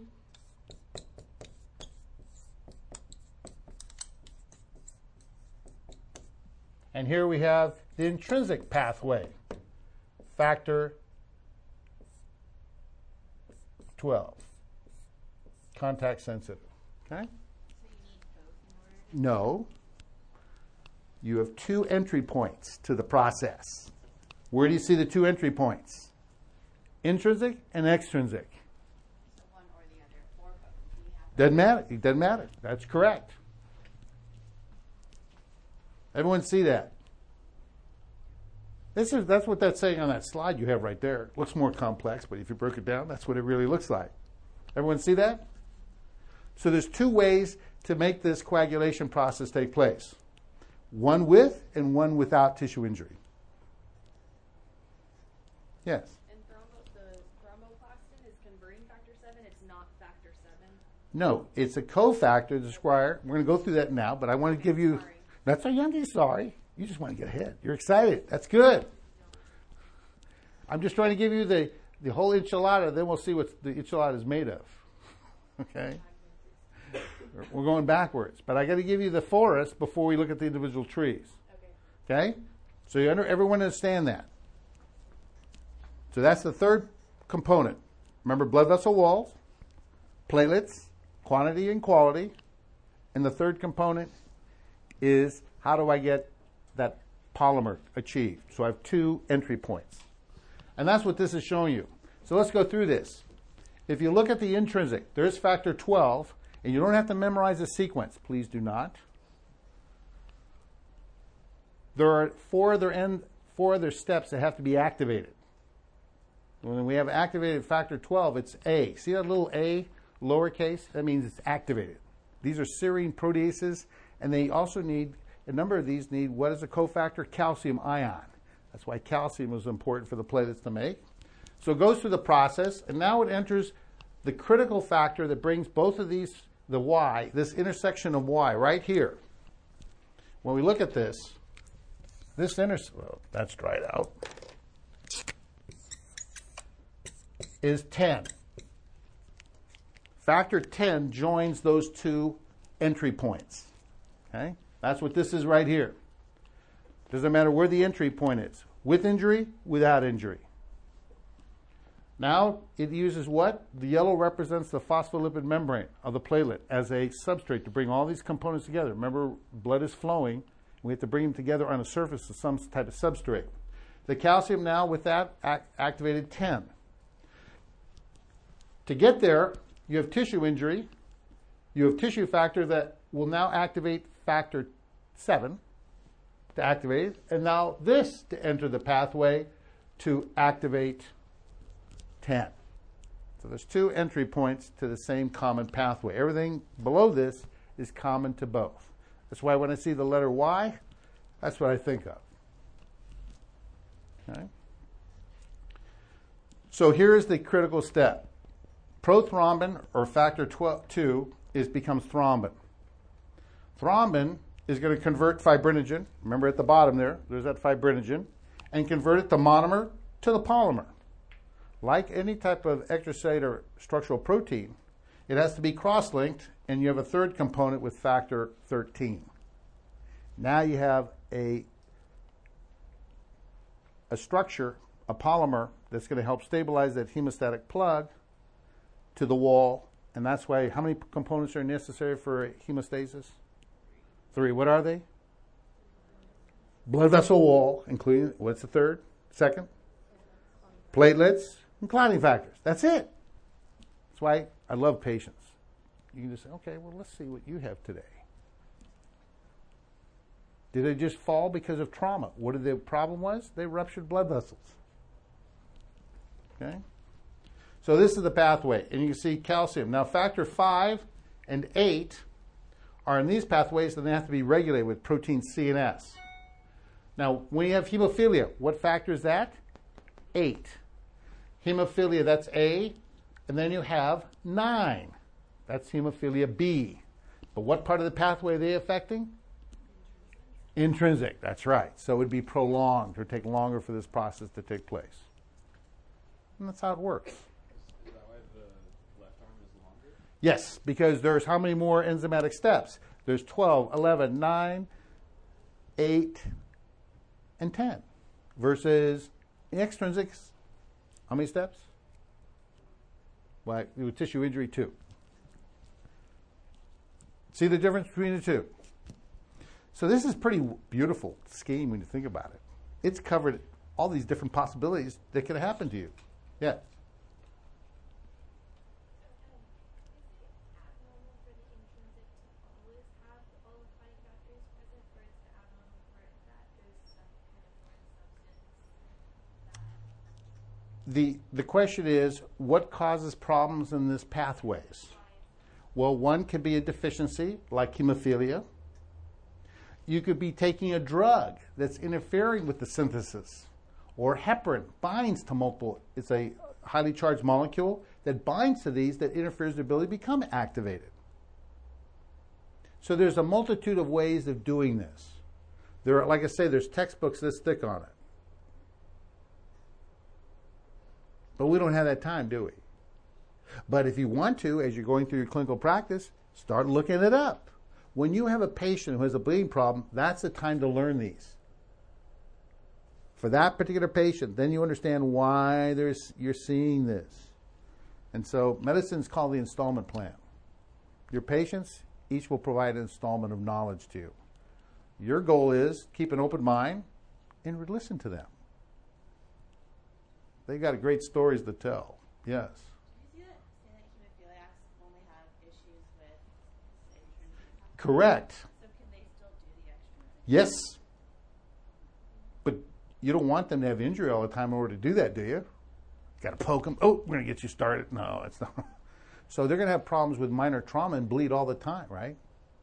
And here we have the intrinsic pathway, factor 12. contact sensitive. Okay? So you need both in order to No. You have two entry points to the process. Where do you see the two entry points? Intrinsic and extrinsic. so one or the other or both. You have Doesn't matter. It doesn't matter. That's correct. Everyone see that? That's what that's saying on that slide you have right there. It looks more complex, but if you broke it down, that's what it really looks like. Everyone see that? So there's two ways to make this coagulation process take place. One with and one without tissue injury. Yes? And the thromboplastin is converting factor 7. It's not factor 7. No, it's a cofactor, the Squire. We're going to go through that now, but I want to give you... Sorry. That's our youngest, sorry. You just want to get ahead. You're excited. That's good. I'm just trying to give you the whole enchilada, then we'll see what the enchilada is made of. Okay? We're going backwards. But I got to give you the forest before we look at the individual trees. Okay. Okay? So everyone understand that. So that's the third component. Remember blood vessel walls, platelets, quantity and quality. And the third component is how do I get that polymer achieved? So I have two entry points. And that's what this is showing you. So let's go through this. If you look at the intrinsic, there's factor 12, and you don't have to memorize the sequence. Please do not. There are four other steps that have to be activated. When we have activated factor 12, it's A. See that little A, lowercase? That means it's activated. These are serine proteases, and they also need, a number of these need, what is a cofactor? Calcium ion. That's why calcium is important for the platelets to make. So it goes through the process, and now it enters the critical factor that brings both of these, the Y, this intersection of Y right here. When we look at this, well, that's dried out, is 10. Factor 10 joins those two entry points. Okay? That's what this is right here. Doesn't matter where the entry point is. With injury, without injury. Now, it uses what? The yellow represents the phospholipid membrane of the platelet as a substrate to bring all these components together. Remember, blood is flowing. We have to bring them together on a surface of some type of substrate. The calcium now, with that, activated 10. To get there, you have tissue injury. You have tissue factor that will now activate factor 7 to activate it. And now this to enter the pathway to activate 10. So there's two entry points to the same common pathway. Everything below this is common to both. That's why when I see the letter Y, that's what I think of. Okay? So here's the critical step. Prothrombin, or factor 2, becomes thrombin. Thrombin is going to convert fibrinogen, remember at the bottom there's that fibrinogen, and convert it to monomer to the polymer. Like any type of extracellular structural protein, it has to be cross-linked, and you have a third component with factor 13. Now you have a structure, a polymer, that's going to help stabilize that hemostatic plug to the wall, and that's why, how many components are necessary for hemostasis? 3. What are they? Blood vessel wall, including, what's the third? Second? Platelets and clotting factors. That's it. That's why I love patients. You can just say, okay, well, let's see what you have today. Did they just fall because of trauma? What the problem was? They ruptured blood vessels. Okay? So this is the pathway, and you can see calcium. Now, factor 5 and 8 are in these pathways, and they have to be regulated with protein C and S. Now, when you have hemophilia, what factor is that? 8. Hemophilia, that's A, and then you have 9. That's hemophilia B. But what part of the pathway are they affecting? Intrinsic, that's right. So it would be prolonged, or take longer for this process to take place. And that's how it works. Is that why the left arm is longer? Yes, because there's how many more enzymatic steps? There's 12, 11, 9, 8, and 10. Versus the extrinsics, how many steps? Well, with tissue injury, 2. See the difference between the two? So this is pretty beautiful scheme when you think about it. It's covered all these different possibilities that could happen to you. Yeah. The question is, what causes problems in this pathways? Well, one could be a deficiency, like hemophilia. You could be taking a drug that's interfering with the synthesis. Or heparin binds to multiple. It's a highly charged molecule that binds to these that interferes with the ability to become activated. So there's a multitude of ways of doing this. There are, like I say, there's textbooks this thick on it. But we don't have that time, do we? But if you want to, as you're going through your clinical practice, start looking it up. When you have a patient who has a bleeding problem, that's the time to learn these. For that particular patient, then you understand why you're seeing this. And so medicine's called the installment plan. Your patients each will provide an installment of knowledge to you. Your goal is keep an open mind and listen to them. They got great stories to tell. Yes. Did you say that hemophiliacs only have issues with intrinsic? Correct. So can they still do the extra? Yes. But you don't want them to have injury all the time in order to do that, do you? Got to poke them. Oh, we're going to get you started. No, it's not. So they're going to have problems with minor trauma and bleed all the time, right?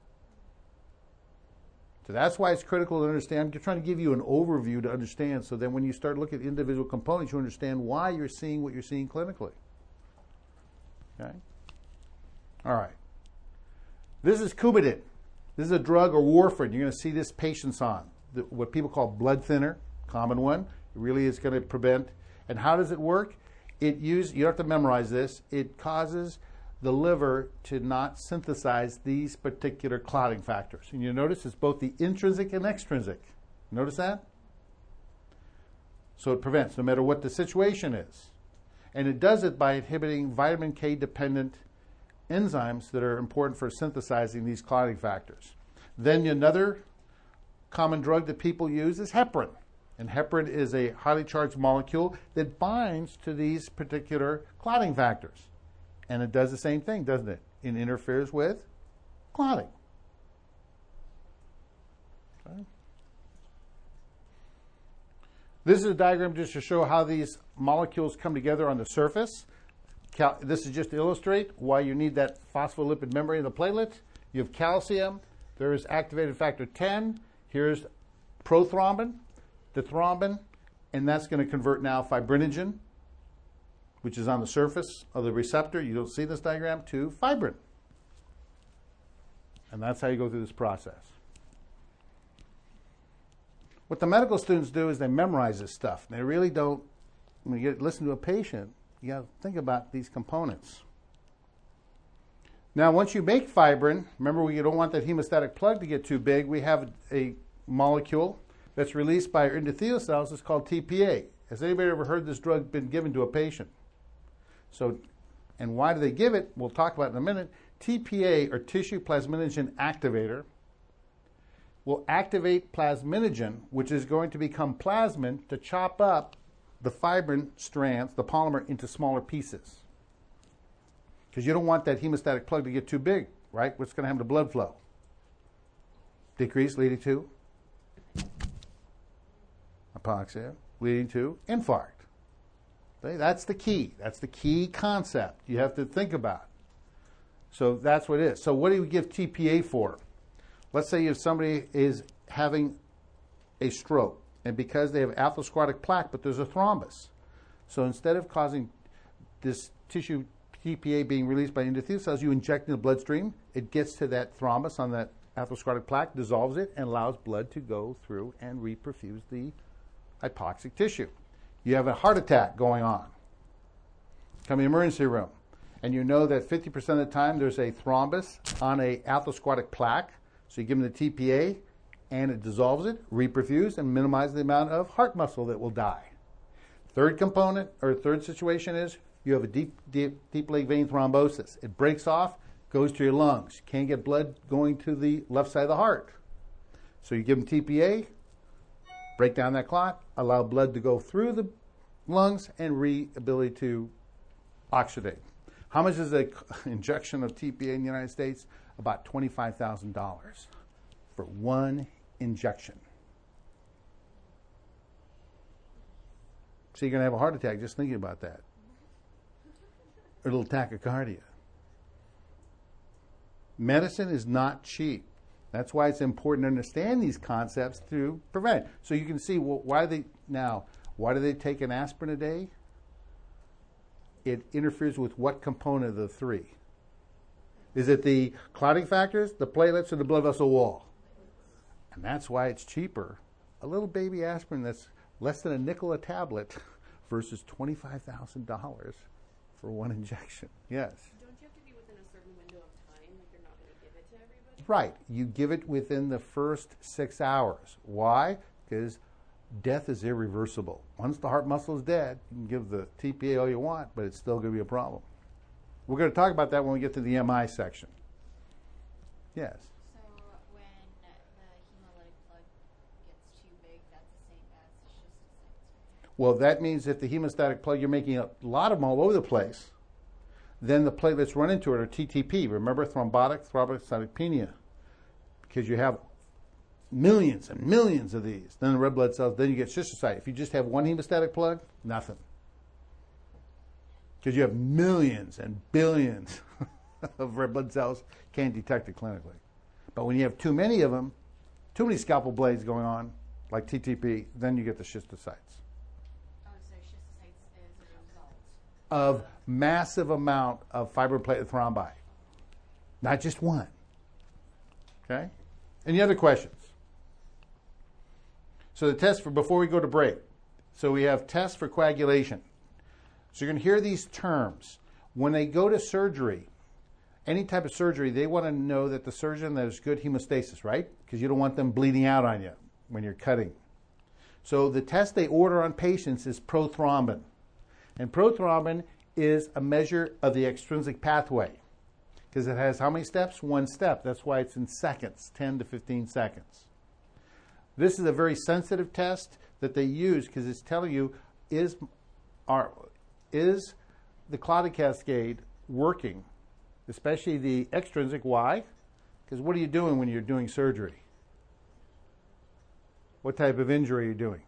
So that's why it's critical to understand. I'm trying to give you an overview to understand, so then when you start looking at individual components, you understand why you're seeing what you're seeing clinically. Okay? All right. This is Coumadin. This is a drug or warfarin. You're going to see this patients on. What people call blood thinner, common one. It really is going to prevent. And how does it work? You don't have to memorize this. It causes the liver to not synthesize these particular clotting factors. And you notice it's both the intrinsic and extrinsic. Notice that? So it prevents, no matter what the situation is. And it does it by inhibiting vitamin K dependent enzymes that are important for synthesizing these clotting factors. Then another common drug that people use is heparin. And heparin is a highly charged molecule that binds to these particular clotting factors. And it does the same thing, doesn't it? It interferes with clotting. Okay. This is a diagram just to show how these molecules come together on the surface. This is just to illustrate why you need that phospholipid membrane of the platelet. You have calcium. There is activated factor 10. Here's prothrombin, the thrombin, and that's going to convert now fibrinogen, which is on the surface of the receptor, you don't see this diagram, to fibrin. And that's how you go through this process. What the medical students do is they memorize this stuff. They really don't, when you listen to a patient, you got to think about these components. Now, once you make fibrin, remember we don't want that hemostatic plug to get too big. We have a molecule that's released by our endothelial cells. It's called TPA. Has anybody ever heard this drug been given to a patient? So, and why do they give it? We'll talk about it in a minute. TPA, or tissue plasminogen activator, will activate plasminogen, which is going to become plasmin to chop up the fibrin strands, the polymer, into smaller pieces. Because you don't want that hemostatic plug to get too big, right? What's going to happen to blood flow? Decrease, leading to hypoxia, leading to infarct. Okay? That's the key. That's the key concept you have to think about. So that's what it is. So what do you give TPA for? Let's say if somebody is having a stroke, and because they have atherosclerotic plaque, but there's a thrombus. So instead of causing this tissue TPA being released by endothelial cells, you inject in the bloodstream. It gets to that thrombus on that atherosclerotic plaque, dissolves it, and allows blood to go through and reperfuse the hypoxic tissue. You have a heart attack going on. Come in the emergency room. And you know that 50% of the time there's a thrombus on a atherosclerotic plaque. So you give them the TPA, and it dissolves it, reperfuse, and minimizes the amount of heart muscle that will die. Third component, or third situation is you have a deep leg vein thrombosis. It breaks off, goes to your lungs. Can't get blood going to the left side of the heart. So you give them TPA, break down that clot, allow blood to go through the lungs, and ability to oxidate. How much is an injection of TPA in the United States? About $25,000 for one injection. So you're going to have a heart attack just thinking about that. Or a little tachycardia. Medicine is not cheap. That's why it's important to understand these concepts to prevent it. So you can see why do they take an aspirin a day? It interferes with what component of the three? Is it the clotting factors, the platelets, or the blood vessel wall? And that's why it's cheaper. A little baby aspirin that's less than a nickel a tablet versus $25,000 for one injection. Yes. Don't you have to be within a certain window of time? Like you're not going to give it to everybody? Right. You give it within the first 6 hours. Why? Because death is irreversible. Once the heart muscle is dead, you can give the TPA all you want, but it's still going to be a problem. We're going to talk about that when we get to the MI section. Yes. So when the hemolytic plug gets too big, that's the same as schistocytes, right? Well, that means that the hemostatic plug, you're making a lot of them all over the place. Then the platelets run into it, or TTP. Remember thrombotic thrombocytopenia? Because you have millions and millions of these. Then the red blood cells, then you get schistocyte. If you just have one hemostatic plug, nothing. Because you have millions and billions of red blood cells, can't detect it clinically. But when you have too many of them, too many scalpel blades going on, like TTP, then you get the schistocytes. Oh, so schistocytes is a result Of massive amount of fibroplatelet thrombi. Not just one. Okay? Any other questions? So the test before we go to break. So we have tests for coagulation. So you're going to hear these terms. When they go to surgery, any type of surgery, they want to know that the surgeon, there's good hemostasis, right? Because you don't want them bleeding out on you when you're cutting. So the test they order on patients is prothrombin. And prothrombin is a measure of the extrinsic pathway. Because it has how many steps? One step. That's why it's in seconds, 10 to 15 seconds. This is a very sensitive test that they use because it's telling you, is the clotting cascade working? Especially the extrinsic. Why? Because what are you doing when you're doing surgery? What type of injury are you doing?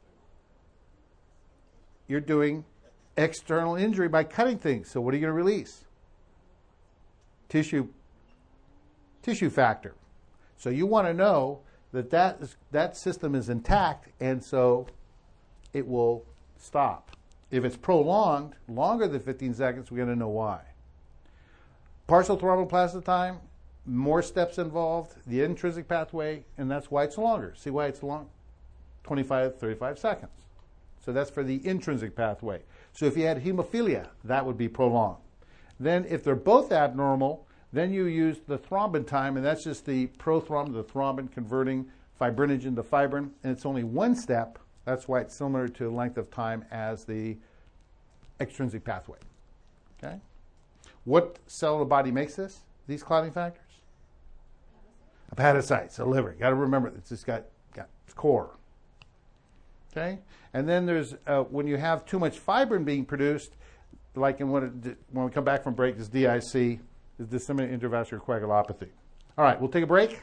You're doing external injury by cutting things. So what are you going to release? Tissue factor. So you want to know that system is intact, and so it will stop. If it's prolonged, longer than 15 seconds, we're going to know why. Partial thromboplastin time, more steps involved, the intrinsic pathway, and that's why it's longer. See why it's long? 25, 35 seconds. So that's for the intrinsic pathway. So if you had hemophilia, that would be prolonged. Then if they're both abnormal, then you use the thrombin time, and that's just the prothrombin, the thrombin converting fibrinogen to fibrin, and it's only one step. That's why it's similar to the length of time as the extrinsic pathway. Okay? What cell of the body makes this? These clotting factors? Hepatocytes, the liver. You got to remember, it's just got its core. Okay? And then there's, when you have too much fibrin being produced, like in when we come back from break, is DIC, is disseminated intravascular coagulopathy. All right, we'll take a break.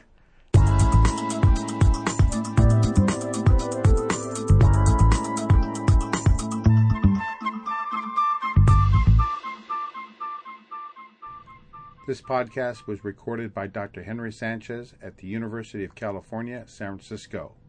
This podcast was recorded by Dr. Henry Sanchez at the University of California, San Francisco.